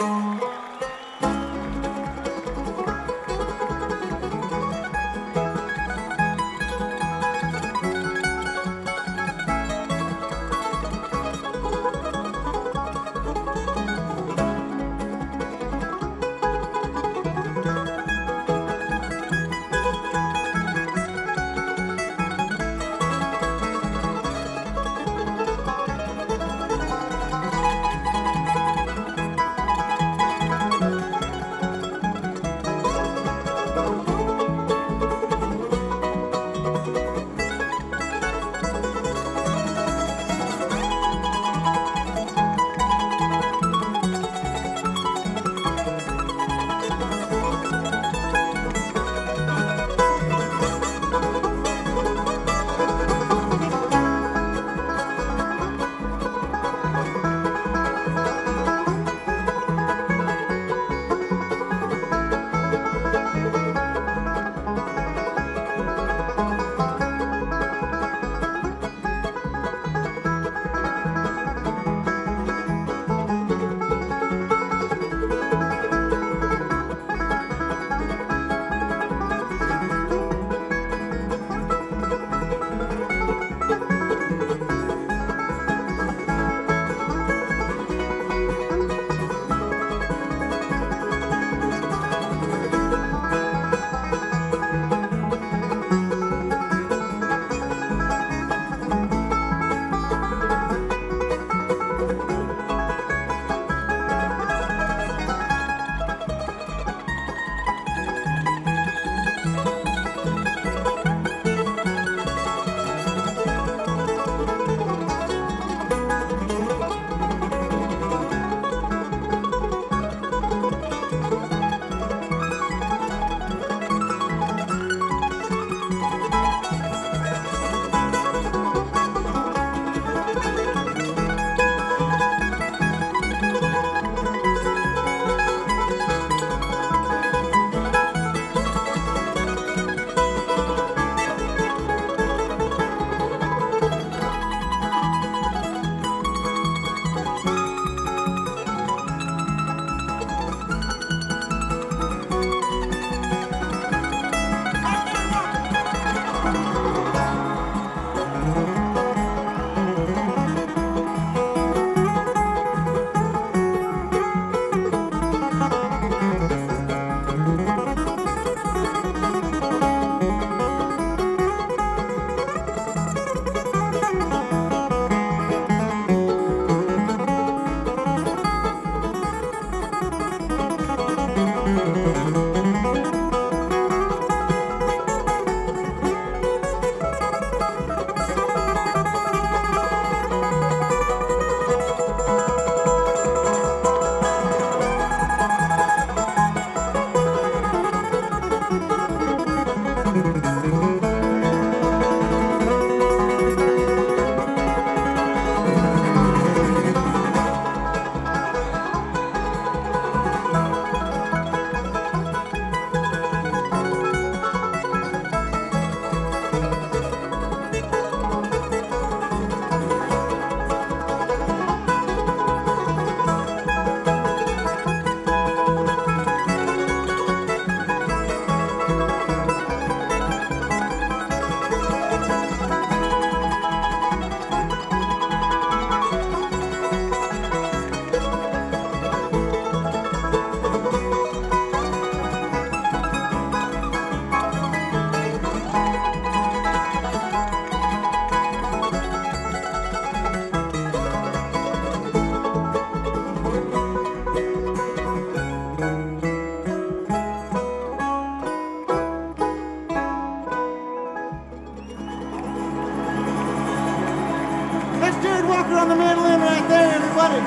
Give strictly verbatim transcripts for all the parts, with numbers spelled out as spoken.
on the mandolin right there, everybody.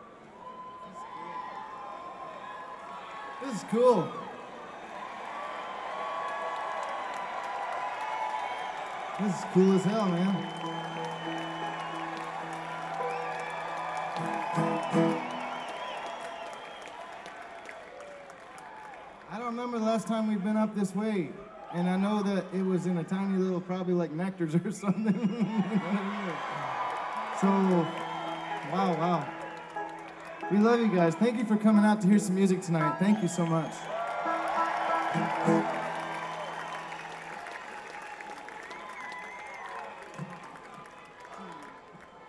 This is cool. This is cool as hell, man. I don't remember the last time we've been up this way, and I know that it was in a tiny little, probably like Nectar's or something. So, wow, wow. We love you guys. Thank you for coming out to hear some music tonight. Thank you so much.